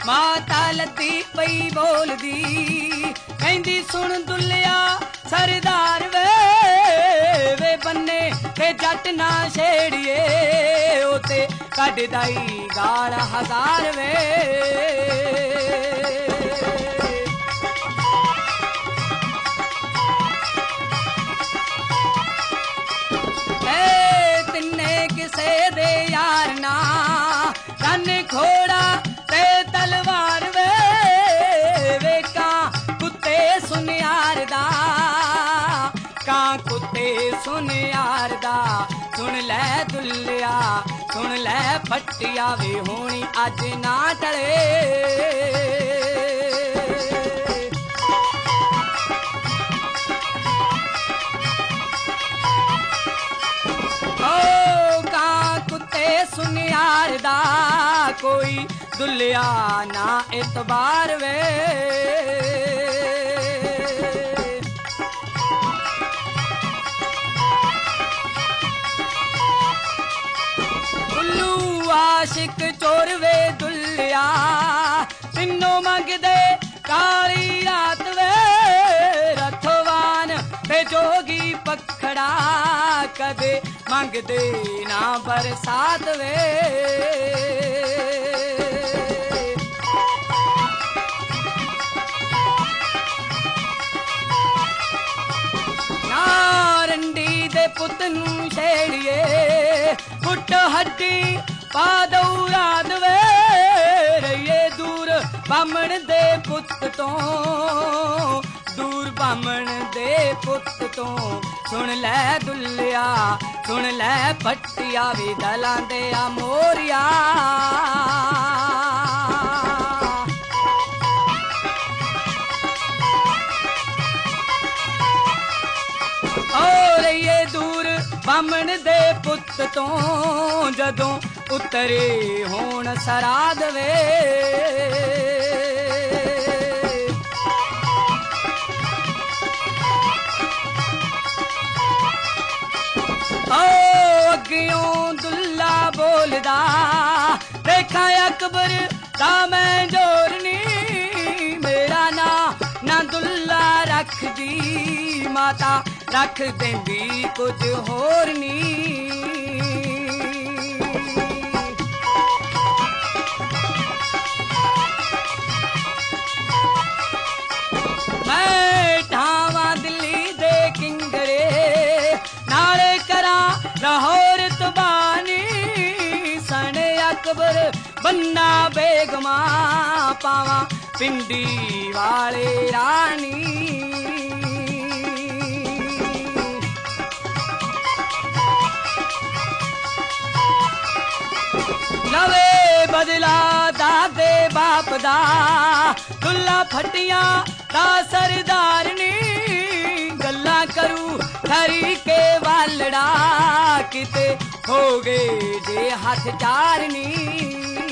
माता लद्दी पई बोलदी कहंदी सुन दुल्लिया सरदार वे बन्ने ते जट ना छेड़िए ओते कढदाई गाल हजार वे किसे दे यार ना कन घोड़ा ते तलवार वे कां कुत्ते सुन यार दा कां कुत्ते सुन यार दा सुन ले दुल्लिया सुन ले फटिया वे होनी अज ना टले सुन यार दा कोई दुल्लिया ना एतबार वे उल्लू आशिक चोर वे दुल्लिया तिन्नों मंगदे काली रात वे रथवान ते जोगी पखड़ा कदे मंगदे ना बरसात वे नारंडी दे पुत नू छेड़िए पुट हड्डी पा दौराद वे रहिए दूर बामण दे पुत तो दूर बामण दे पुत तो सुन ले दुल्लिया सुन ले पट्टिया वी दलां दे आ मोरिया और ये दूर बामण दे पुत तो जदों उतरे होण सराद वे अग्गियों दुल्ला बोलदा देखा अकबर दा मैं जोरनी मेरा ना दुल्ला रख दी माता रख देंदी कुछ होर नी मैं ठावा दिल्ली दे किंगरे नाले करा लाहौर तबानी सने अकबर बन्ना बेगमा पावा पिंडी वाले रानी लवे बदला दादे बाप दा दुल्ला फटिया दा सरदारनी गल्ला करू हरी के वालड़ा किते हो गए जे हाथ चारनी